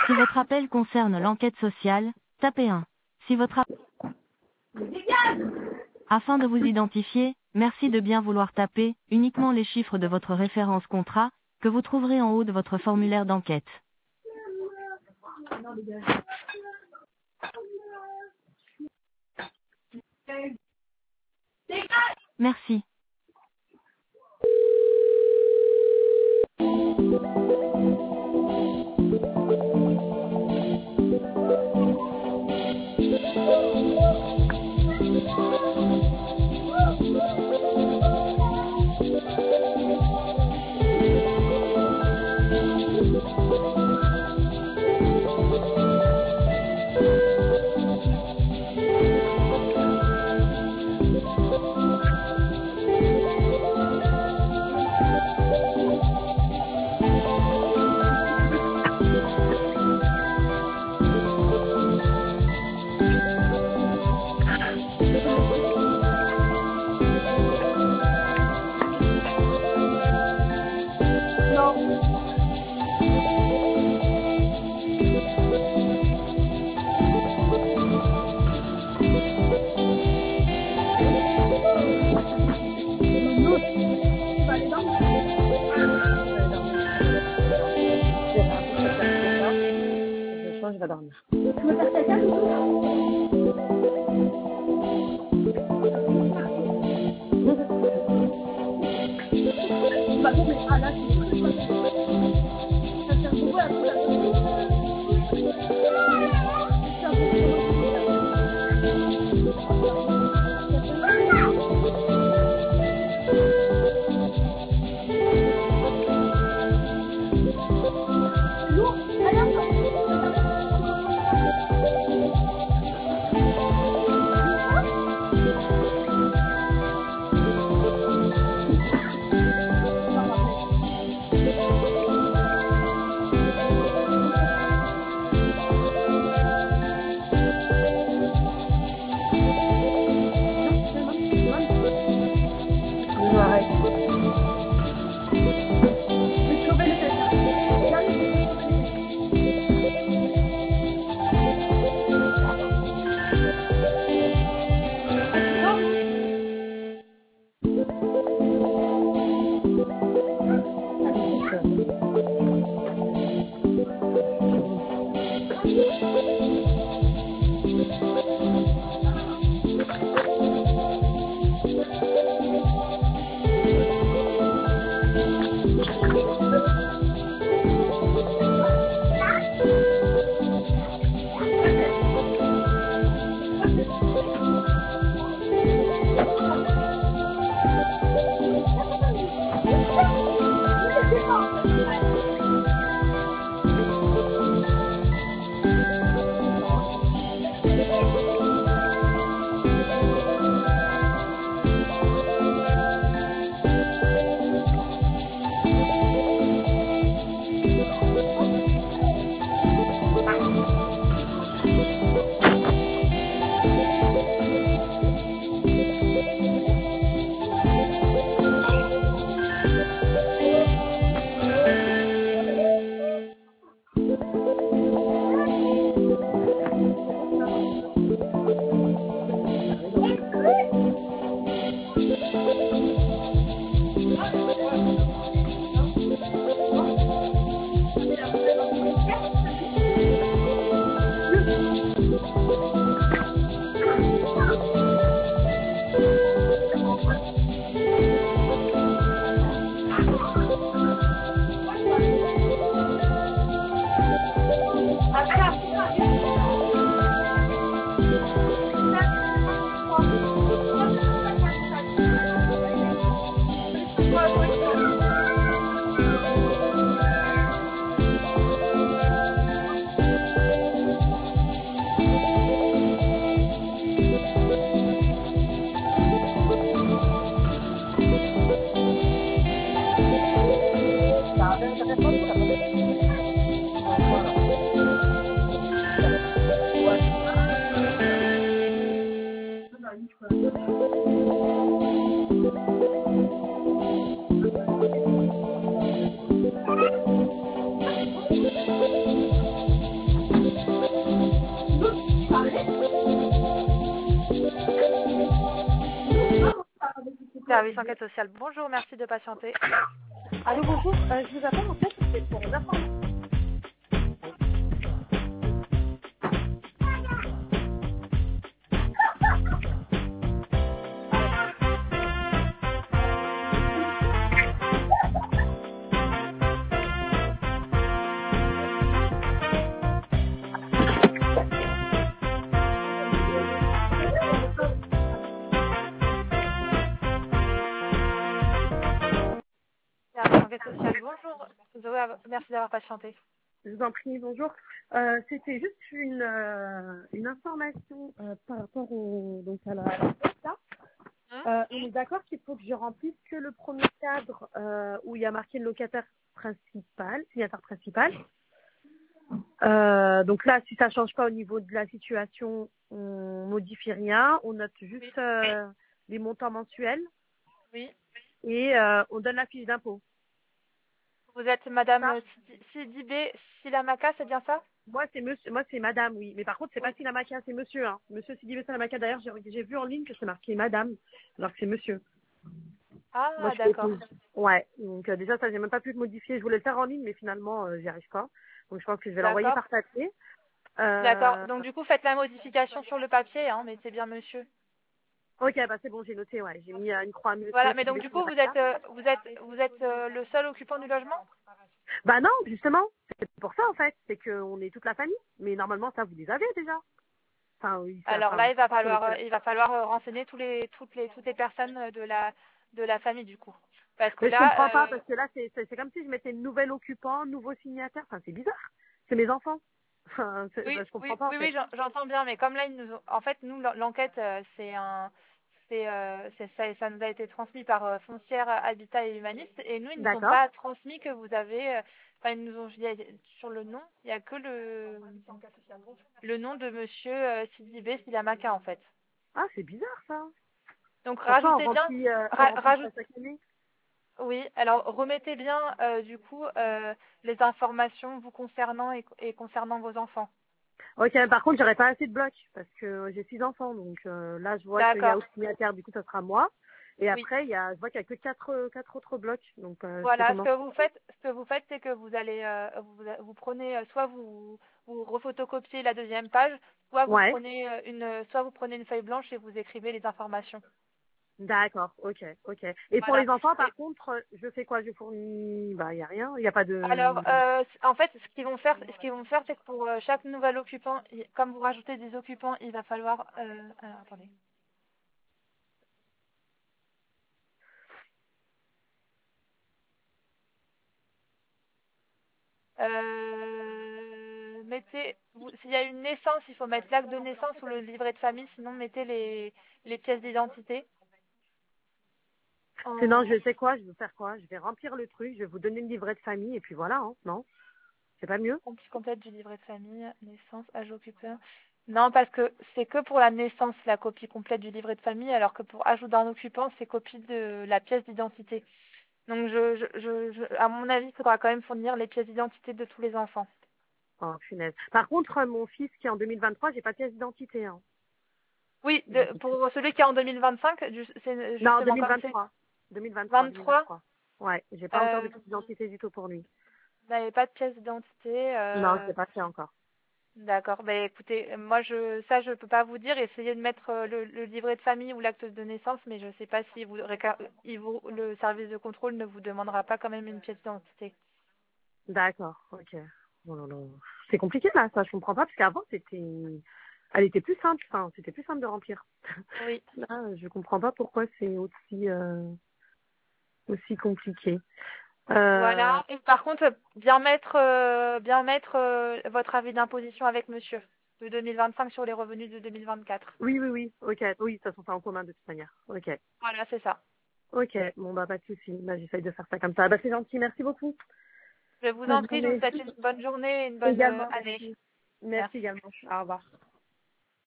Si votre appel concerne l'enquête sociale, tapez 1. Si votre appel... Afin de vous identifier, merci de bien vouloir taper uniquement les chiffres de votre référence contrat, que vous trouverez en haut de votre formulaire d'enquête. Merci. Je vais dormir. Service enquête sociale. Bonjour, merci de patienter. Allô, bonjour. Je vous appelle en fait c'est pour les informations. Service enquête sociale. Bonjour. Zoé, merci d'avoir patienté. Je vous en prie, bonjour. C'était juste une information par rapport donc à la ça. On est d'accord qu'il faut que je remplisse que le premier cadre où il y a marqué le locataire principal, signataire principal. Donc là, si ça change pas au niveau de la situation, on modifie rien. On note juste les montants mensuels Oui. et on donne la fiche d'impôt. Vous êtes Madame Sidibé Silamaka, c'est bien ça? Moi, c'est monsieur, moi, c'est madame, oui. Mais par contre, c'est pas Silamaka, c'est monsieur, hein. Monsieur Sidibé Silamaka. D'ailleurs, j'ai vu en ligne que c'est marqué madame, alors que c'est monsieur. Ah, Moi, je d'accord. Ouais. Donc, déjà, ça, j'ai même pas pu le modifier. Je voulais le faire en ligne, mais finalement, j'y arrive pas. Donc, je pense que je vais l'envoyer par papier. D'accord. Donc, du coup, faites la modification sur le papier, hein, mais c'est bien monsieur. Ok, bah, c'est bon, j'ai noté, ouais. J'ai mis une croix à monsieur. Voilà, mais donc, Sidibé du coup, Silamaka. vous êtes le seul occupant du logement? Bah, non, justement. C'est pour ça, en fait. C'est qu'on est toute la famille. Mais normalement, ça, vous les avez déjà. Enfin, oui. Alors là, il va falloir renseigner toutes les personnes de la famille, du coup. Parce que Mais je comprends pas, là, parce que là, c'est comme si je mettais nouvel occupant, nouveau signataire. Enfin, c'est bizarre. C'est mes enfants. Enfin, oui, je comprends pas, en fait. j'entends bien, mais comme là, en fait, nous, l'enquête, ça nous a été transmis par Foncière, Habitat et Humaniste, et nous, ils nous ont D'accord. pas transmis que vous avez, ils nous ont sur le nom, il y a que le nom de Monsieur Sidibé Silamaka, en fait. Ah, c'est bizarre, ça. Donc Pourtant, rajoutez bien, on remplit ça rajoute, chaque année. oui, alors remettez bien du coup les informations vous concernant et concernant vos enfants. Ok, par contre, j'aurais pas assez de blocs, parce que j'ai 6 enfants, donc là, je vois qu'il y a D'accord. au signataire, du coup, ça sera moi. Et Oui. après, je vois qu'il y a que quatre autres blocs, donc je sais Voilà, comment. ce que vous faites, c'est que vous allez, vous prenez, soit vous refotocopiez la deuxième page, soit Ouais, soit vous prenez une feuille blanche et vous écrivez les informations. d'accord, ok, ok. Et pour Voilà. les enfants, par contre, je fais quoi? Je fournis, bah, il y a rien, il n'y a pas Alors, de. en fait, ce qu'ils vont faire, c'est que pour chaque nouvel occupant, comme vous rajoutez des occupants, il va falloir, alors, attendez. S'il y a une naissance, il faut mettre l'acte de naissance ou le livret de famille, sinon mettez les pièces d'identité. Sinon, je sais quoi, je vais faire quoi? Je vais remplir le truc, je vais vous donner le livret de famille, et puis voilà, hein, non? C'est pas mieux? Compte complète du livret de famille, naissance, âge occupant. Non, parce que c'est que pour la naissance, la copie complète du livret de famille, alors que pour ajout d'un occupant, c'est copie de la pièce d'identité. Donc, à mon avis, il faudra quand même fournir les pièces d'identité de tous les enfants. Oh, punaise. Par contre, mon fils qui est en 2023, j'ai pas de pièce d'identité, hein. Oui, pour celui qui est en 2025, c'est Non, justement comme c'est 2023. 2023, 23, 2023. Ouais, j'ai pas encore de pièce d'identité du tout pour lui. vous n'avez pas de pièce d'identité. Non, je l'ai pas fait encore. D'accord. Ben écoutez, moi je peux pas vous dire. Essayez de mettre le livret de famille ou l'acte de naissance, mais je sais pas si le service de contrôle ne vous demandera pas quand même une pièce d'identité. D'accord, ok. Oh là là. C'est compliqué là, ça, je comprends pas, parce qu'avant, elle était plus simple, enfin, c'était plus simple de remplir. Oui. Là, je comprends pas pourquoi c'est aussi compliqué. Voilà. Et par contre, bien mettre votre avis d'imposition avec monsieur de 2025 sur les revenus de 2024. Oui, ok. Oui, ça sont ça en commun de toute manière. Ok. Voilà, c'est ça. Ok, bon, bah, pas de souci. Bah, j'essaye de faire ça comme ça. Bah, c'est gentil, merci beaucoup. Je vous en Bonne prie, je vous journée. souhaite une bonne journée et une bonne Également, année. merci. Merci Merci. également. Au revoir.